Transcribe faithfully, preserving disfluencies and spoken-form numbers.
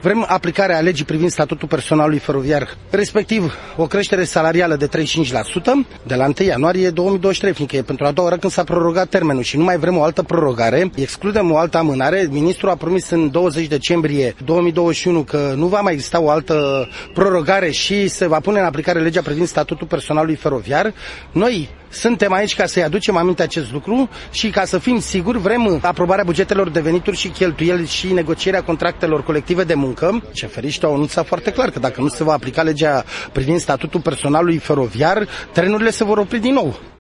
Vrem aplicarea legii privind statutul personalului feroviar, respectiv o creștere salarială de treizeci și cinci la sută de la întâi ianuarie două mii douăzeci și trei, fiindcă e pentru a doua oară când s-a prorogat termenul și nu mai vrem o altă prorogare. Excludem o altă amânare. Ministrul a promis în douăzeci decembrie două mii douăzeci și unu că nu va mai exista o altă prorogare și se va pune în aplicare legea privind statutul personalului feroviar. Noi suntem aici ca să-i aducem aminte acest lucru și ca să fim siguri vrem aprobarea bugetelor de venituri și cheltuieli și negocierea contractelor colective de muncă. Șeferiștii au anunțat foarte clar că dacă nu se va aplica legea privind statutul personalului feroviar, trenurile se vor opri din nou.